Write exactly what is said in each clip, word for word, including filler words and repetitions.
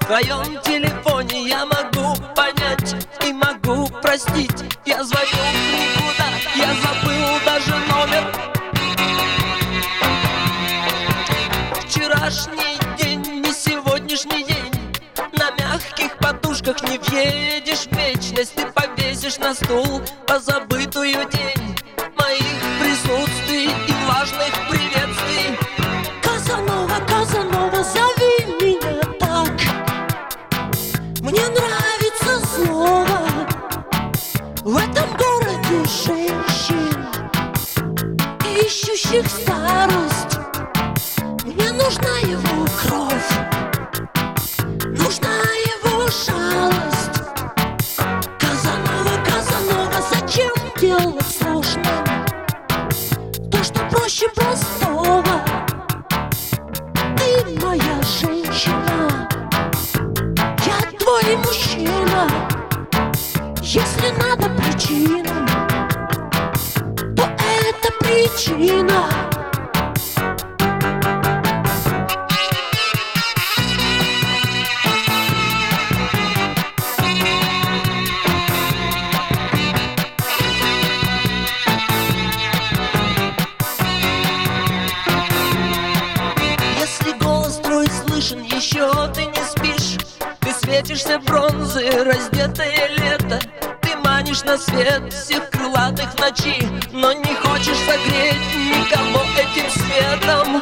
твоем телефоне я могу понять и могу простить. Я звоню никуда, я забыл даже номер. Вчерашний день, не сегодняшний день. На мягких подушках не въедешь в вечность. Ты повесишь на стул позабытую тень моих присутствий и влажных приветствий. Казанова, Казанова, зови меня так. Мне нравится слово. В этом городе женщин, ищущих старость. Мне нужна его кровь, нужна его жалость. Казанова, Казанова, зачем делать сложно то, что проще простого? Ты моя женщина, я твой мужчина. Если надо причина, то это причина. Если голос твой слышен, еще ты не спишь. Ты светишься бронзой, раздетое лето. Ты манишь на свет всех крылатых ночи, но не хочешь согреть никого этим светом.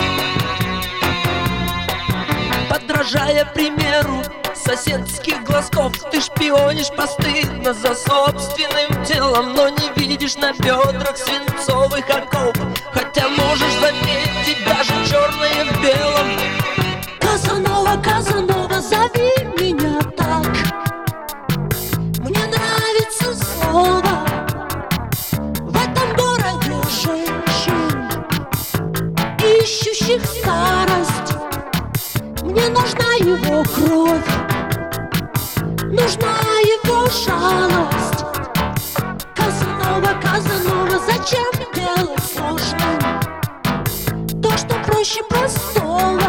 Подражая примеру соседских глазков, ты шпионишь постыдно за собственным телом, но не видишь на бедрах свинцовых оков, хотя можешь заметить даже черное в белом. Казанова, Казанова, зови меня так. Мне нравится слово. В этом городе женщин, ищущих старость. Мне нужна его кровь, нужна его жалость. Казанова, Казанова, зачем делать сложным то, что проще простого?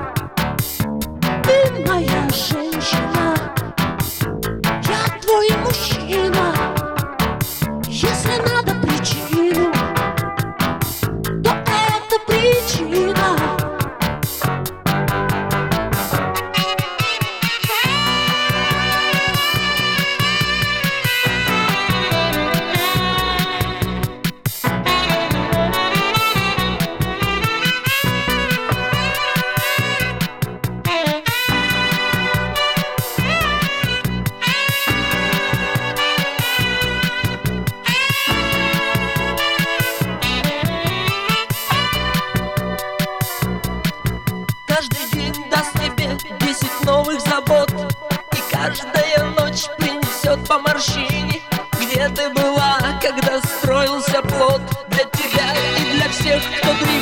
Ты моя женщина, я твой мужчина. Если надо причину, то это причина. Каждый день даст тебе десять новых забот, и каждая ночь принесет по морщине. Где ты была, когда строился плод для тебя и для всех, кто древний?